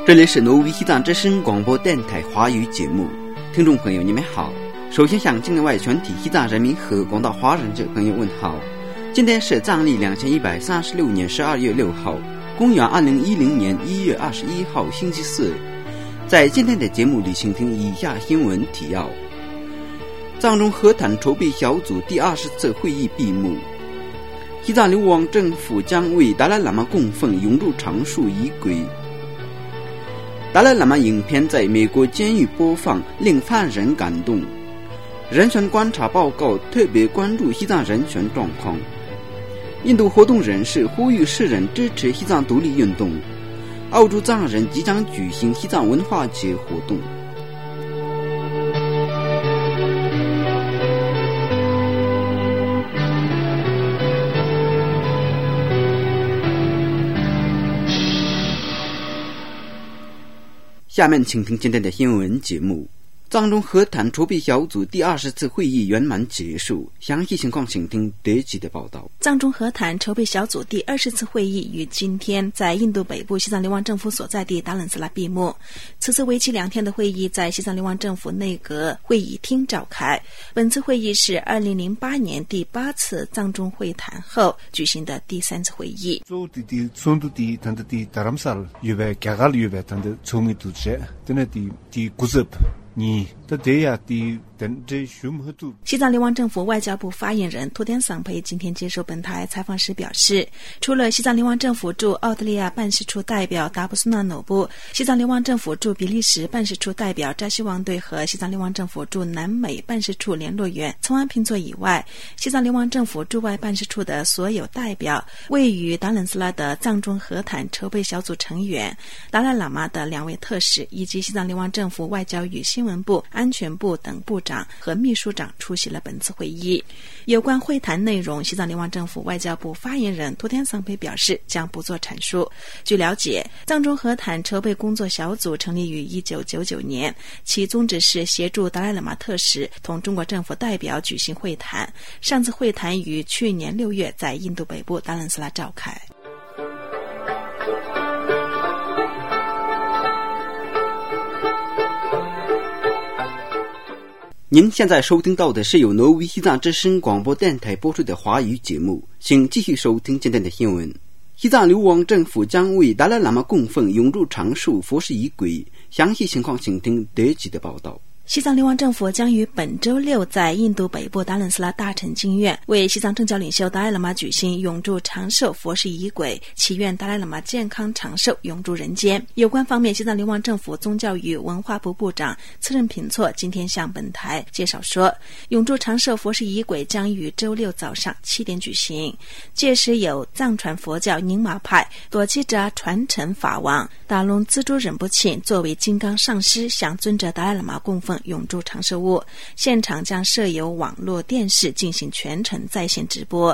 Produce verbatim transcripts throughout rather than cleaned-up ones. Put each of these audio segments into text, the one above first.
这里是挪威西藏之声广播电台华语节目，听众朋友你们好。首先向境内外全体西藏人民和广大华人者朋友问好。今天是藏历两千一百三十六年十二月六号，公元二零一零年一月二十一号星期四。在今天的节目里，请听以下新闻提要：藏中和谈筹备小组第二十次会议闭幕。西藏流亡政府将为达赖喇嘛供奉永驻常树仪轨。达赖喇嘛影片在美国监狱播放，令犯人感动。人权观察报告特别关注西藏人权状况。印度活动人士呼吁世人支持西藏独立运动。澳洲藏人即将举行西藏文化节活动。下面请听今天的新闻节目。藏中和谈筹备小组第二十次会议圆满结束，详细情况请听德吉的报道。 藏中和谈筹备小组第二十次会议于今天在印度北部西藏流亡政府所在地达兰斯拉闭幕。此次为期两天的会议在西藏流亡政府内阁会议厅召开。本次会议是二零零八年第八次藏中会谈后举行的第三次会议。西藏流亡政府外交部发言人图典桑培今天接受本台采访时表示，除了西藏流亡政府驻澳大利亚办事处代表达布苏纳努布、西藏流亡政府驻比利时办事处代表扎西旺队和西藏流亡政府驻南美办事处联络员从安平措以外，西藏流亡政府驻外办事处的所有代表、位于达兰斯拉的藏中和谈筹备小组成员、达赖喇嘛的两位特使以及西藏流亡政府外交与新闻部、安全部等部长和秘书长出席了本次会议。有关会谈内容，西藏流亡政府外交部发言人图典桑培表示将不做阐述。据了解，藏中和谈筹备工作小组成立于一九九九年，其宗旨是协助达赖喇嘛特使同中国政府代表举行会谈。上次会谈于去年六月在印度北部达兰斯拉召开。 您现在收听到的是由挪威西藏之声广播电台播出的华语节目，请继续收听今天的新闻。西藏流亡政府将为达赖喇嘛供奉永驻常树佛事仪轨，详细情况请听德吉的报道。 西藏流亡政府将于本周六在印度北部达兰斯拉大臣经院为西藏政教领袖达赖喇嘛举行永驻长寿佛事仪轨，祈愿达赖喇嘛健康长寿，永驻人间。有关方面，西藏流亡政府宗教与文化部部长次任品措今天向本台介绍说，永驻长寿佛事仪轨将于周六早上七点举行，届时有藏传佛教宁玛派朵基扎传承法王达隆资珠忍不沁作为金刚上师向尊者达赖喇嘛供奉永驻长寿物，现场将设有网络电视进行全程在线直播。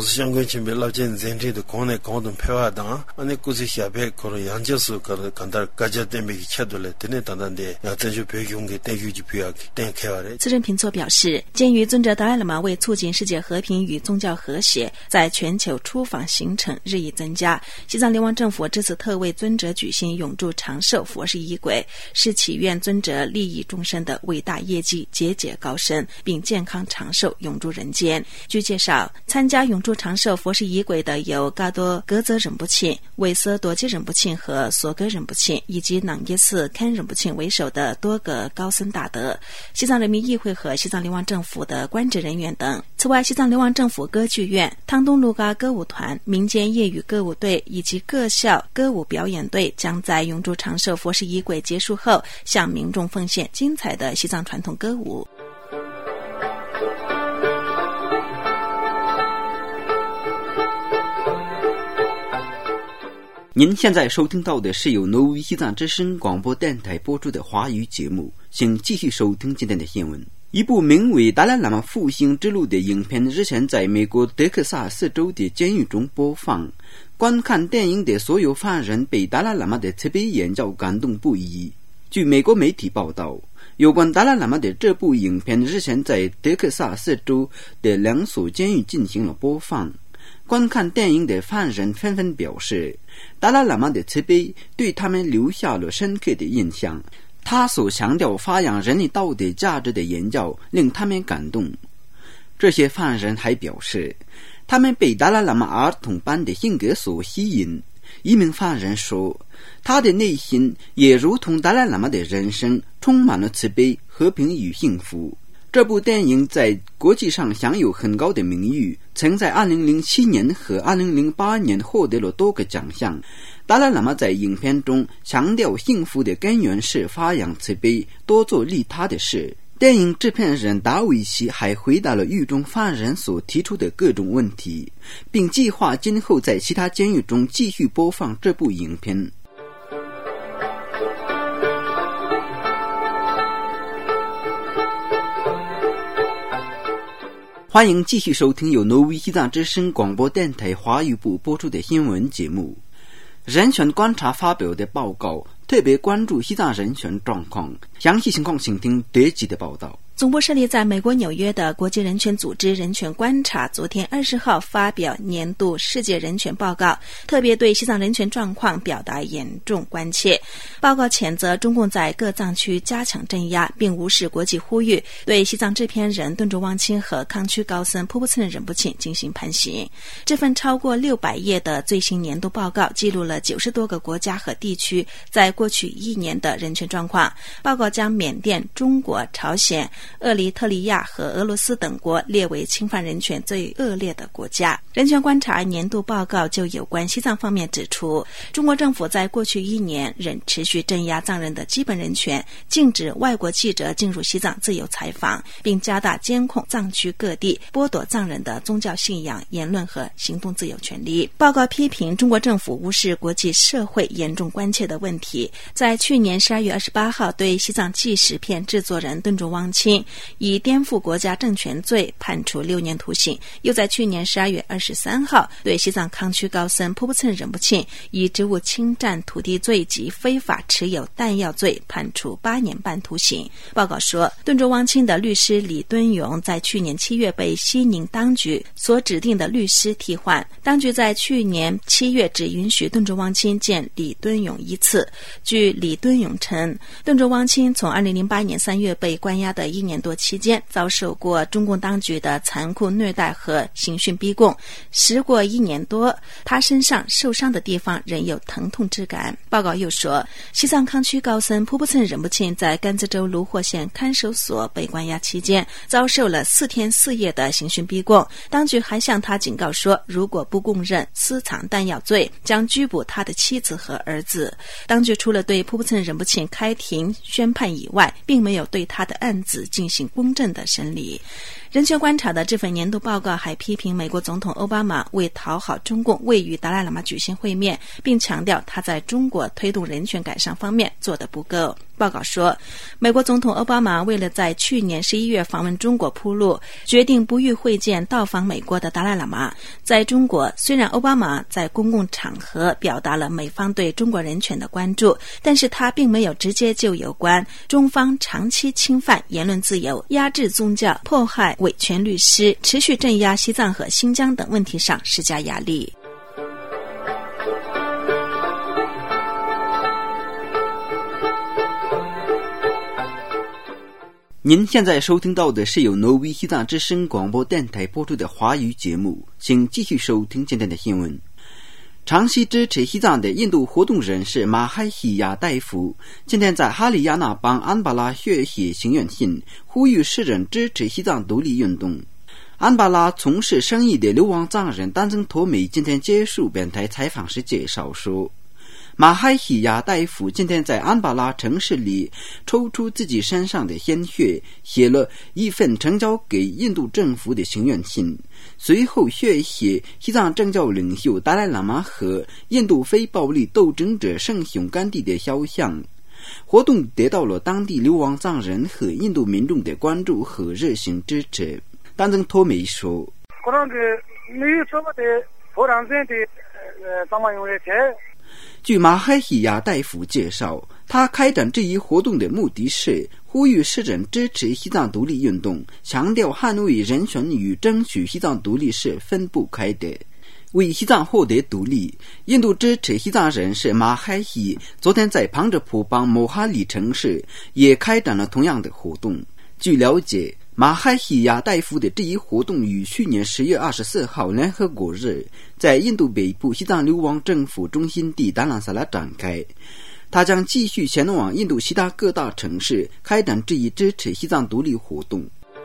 次任品措表示，鉴于尊者达赖喇嘛为促进世界和平与宗教和谐，在全球出访行程日益增加，西藏流亡政府这次特为尊者举行永驻长寿佛事仪轨，是祈愿尊者利益众生的伟大业绩节节高升，并健康长寿永驻人间。据介绍，参加永驻长寿佛事仪轨的有嘎多格泽忍不沁、韦瑟朵基忍不沁和索格忍不沁，以及朗耶寺堪忍不沁为首的多个高僧大德、西藏人民议会和西藏流亡政府的官职人员等。此外，西藏流亡政府歌剧院、汤东路嘎歌舞团、民间业余歌舞队以及各校歌舞表演队将在永驻长寿佛事仪轨结束后向民众奉献精彩的西藏传统歌舞。 您现在收听到的是由挪威西藏之声广播电台播出的华语节目，请继续收听今天的新闻。一部名为《达赖喇嘛复兴之路》的影片日前在美国德克萨斯州的监狱中播放，观看电影的所有犯人被达赖喇嘛的慈悲言教感动不已。据美国媒体报道，有关达赖喇嘛的这部影片日前在德克萨斯州的两所监狱进行了播放。 观看电影的犯人纷纷表示，达赖喇嘛的慈悲对他们留下了深刻的印象。他所强调发扬人类道德价值的言教令他们感动。这些犯人还表示，他们被达赖喇嘛儿童般的性格所吸引。一名犯人说，他的内心也如同达赖喇嘛的人生，充满了慈悲、和平与幸福。这部电影在国际上享有很高的名誉，曾在二零零七年和二零零八年获得了多个奖项。达赖喇嘛在影片中强调幸福的根源是发扬慈悲，多做利他的事。电影制片人达维奇还回答了狱中犯人所提出的各种问题，并计划今后在其他监狱中继续播放这部影片。欢迎继续收听由挪威西藏之声广播电台华语部播出的新闻节目。人权观察发表的报告特别关注西藏人权状况，详细情况请听德吉的报道。 总部设立在美国纽约的国际人权组织人权观察昨天二十号发表年度世界人权报告，特别对西藏人权状况表达严重关切。报告谴责中共在各藏区加强镇压，并无视国际呼吁，对西藏制片人敦珠旺清和康区高僧普普次仁波切进行判刑。这份超过六百页的最新年度报告记录了九十多个国家和地区在过去一年的人权状况。报告将缅甸、中国、朝鲜、厄立特里亚和俄罗斯等国列为侵犯人权最恶劣的国家。人权观察年度报告就有关西藏方面指出，中国政府在过去一年仍持续镇压藏人的基本人权，禁止外国记者进入西藏自由采访，并加大监控藏区各地，剥夺藏人的宗教信仰、言论和行动自由权利。报告批评中国政府无视国际社会严重关切的问题，在去年十二月二十八号对西藏纪实片制作人敦珠旺清以颠覆国家政权罪判处六年徒刑，又在去年十二月二十三号对西藏康区高僧普普次仁波切以职务侵占土地罪及非法持有弹药罪判处八年半徒刑。报告说，敦珠旺清的律师李敦勇在去年七月被西宁当局所指定的律师替换，当局在去年七月只允许敦珠旺清见李敦勇一次。据李敦勇称，敦珠旺清从二零零八年三月被关押的一年多期间，遭受过中共当局的残酷虐待和刑讯逼供。时过一年多，他身上受伤的地方仍有疼痛之感。报告又说，西藏康区高僧普普次仁波切在甘孜州卢霍县看守所被关押期间，遭受了四天四夜的刑讯逼供。当局还向他警告说，如果不供认私藏弹药罪，将拘捕他的妻子和儿子。当局除了对普普次仁波切开庭宣判以外，并没有对他的案子进行公正的审理。人权观察的这份年度报告还批评美国总统奥巴马为讨好中共未与达赖喇嘛举行会面，并强调他在中国推动人权改善方面做得不够。报告说，美国总统奥巴马为了在去年十一月访问中国铺路，决定不予会见到访美国的达赖喇嘛。在中国，虽然奥巴马在公共场合表达了美方对中国人权的关注，但是他并没有直接就有关中方长期侵犯言论自由、压制宗教、迫害维权律师、持续镇压西藏和新疆等问题上施加压力。 您现在收听到的是由挪威西藏之声广播电台播出的华语节目，请继续收听今天的新闻。长期支持西藏的印度活动人士马海西亚代夫今天在哈里亚纳邦安巴拉血写请愿信，呼吁世人支持西藏独立运动。安巴拉从事生意的流亡藏人丹增托美今天接受本台采访时介绍说，马海西亚代夫今天在安巴拉城市里抽出自己身上的鲜血，写了一份呈交给印度政府的请愿信，随后血写西藏政教领袖达赖喇嘛和印度非暴力斗争者圣雄甘地的肖像。活动得到了当地流亡藏人和印度民众的关注和热情支持。丹增托美说，据马海西亚代夫介绍，他开展这一活动的目的是呼吁世人支持西藏独立运动，强调捍卫人权与争取西藏独立是分不开的。 为西藏获得独立，印度支持西藏人士马海希昨天在旁遮普邦莫哈里城市也开展了同样的活动。据了解，马海希亚代夫的这一活动于去年十月二十四号联合国日在印度北部西藏流亡政府中心地达兰萨拉展开。他将继续前往印度其他各大城市开展这一支持西藏独立活动。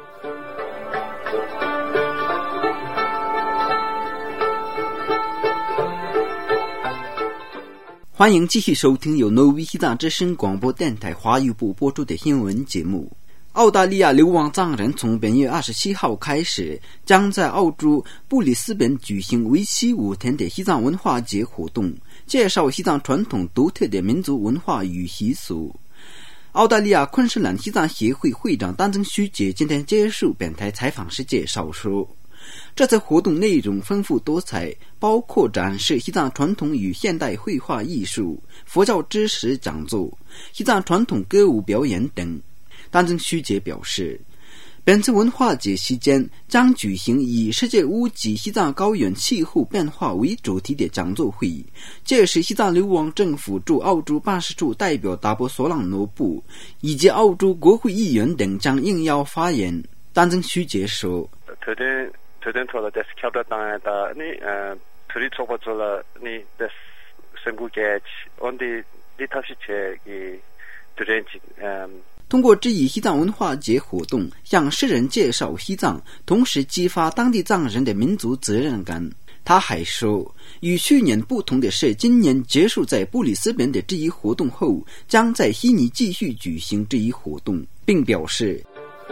欢迎继续收听由挪威西藏之声广播电台华语部播出的新闻节目。澳大利亚流亡藏人从本月二十七号开始，将在澳洲布里斯本举行为期五天的西藏文化节活动，介绍西藏传统独特的民族文化与习俗。澳大利亚昆士兰西藏协会会长丹增虚杰今天接受本台采访时介绍说，这次活动内容丰富多彩，包括展示西藏传统与现代绘画艺术、佛教知识讲座、西藏传统歌舞表演等。丹增虚杰表示，本次文化节期间将举行以世界屋脊西藏高原气候变化为主题的讲座会，届时西藏流亡政府驻澳洲办事处代表达波索朗诺布以及澳洲国会议员等将应邀发言。丹增虚杰说，通过这一西藏文化节活动向世人介绍西藏，同时激发当地藏人的民族责任感。他还说，与去年不同的是，今年结束在布里斯本的这一活动后，将在悉尼继续举行这一活动，并表示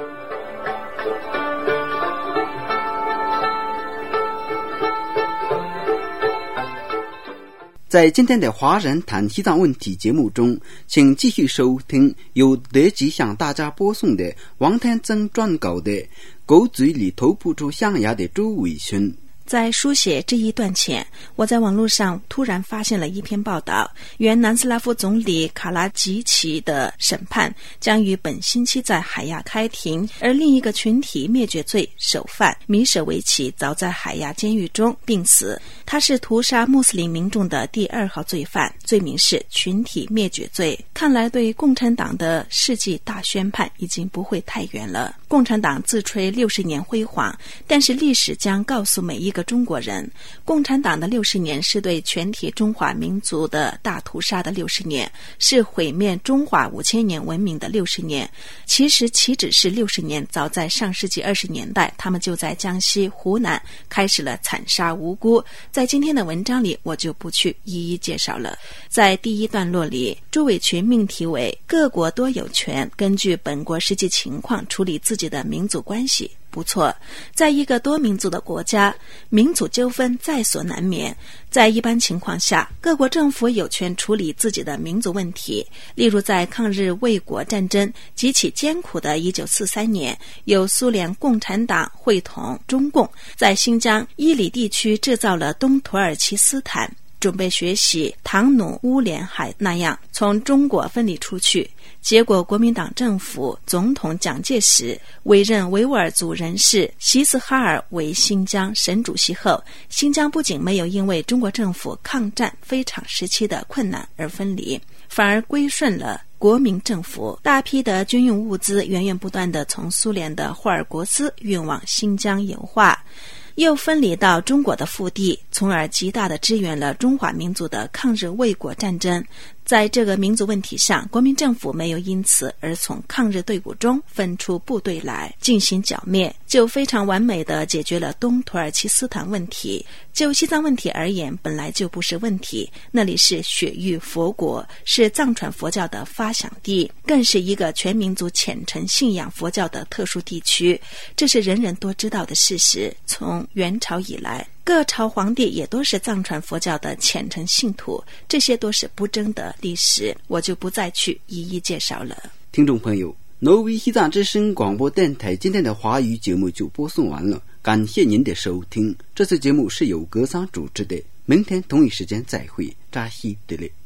在今天的华人谈西藏问题节目中，请继续收听由德吉向大家播送的王天增撰稿的狗嘴里吐不出象牙的周伟勋。 在书写这一段前，我在网络上突然发现了一篇报道，原南斯拉夫总理卡拉吉奇的审判将于本星期在海牙开庭，而另一个群体灭绝罪首犯米舍维奇早在海牙监狱中病死。他是屠杀穆斯林民众的第二号罪犯，罪名是群体灭绝罪。看来对共产党的世纪大宣判已经不会太远了。共产党自吹六十年辉煌，但是历史将告诉每一个中国人，共产党的六十年是对全体中华民族的大屠杀的六十年，是毁灭中华五千年文明的六十年。其实岂止是六十年，早在上世纪二十年代，他们就在江西、湖南开始了惨杀无辜。在今天的文章里，我就不去一一介绍了。在第一段落里，朱伟群命题为各国多有权根据本国实际情况处理自己的民族关系。不错，在一个多民族的国家，民族纠纷在所难免。在一般情况下，各国政府有权处理自己的民族问题。例如在抗日卫国战争极其艰苦的一九四三年，有苏联共产党会同中共在新疆伊犁地区制造了东土耳其斯坦，准备学习唐努乌连海那样从中国分离出去。结果国民党政府总统蒋介石委任维吾尔族人士席斯哈尔为新疆省主席后，新疆不仅没有因为中国政府抗战非常时期的困难而分离，反而归顺了国民政府。大批的军用物资源源不断地从苏联的霍尔果斯运往新疆油画，又分离到中国的腹地，从而极大地支援了中华民族的抗日卫国战争。在这个民族问题上，国民政府没有因此而从抗日队伍中分出部队来进行剿灭，就非常完美地解决了东土耳其斯坦问题。就西藏问题而言，本来就不是问题，那里是雪域佛国，是藏传佛教的发祥地，更是一个全民族虔诚信仰佛教的特殊地区，这是人人都知道的事实。从元朝以来，各朝皇帝也都是藏传佛教的虔诚信徒，这些都是不争的历史，我就不再去一一介绍了。 听众朋友，挪威西藏之声广播电台今天的华语节目就播送完了，感谢您的收听。这次节目是由格桑主持的，明天同一时间再会，扎西德勒。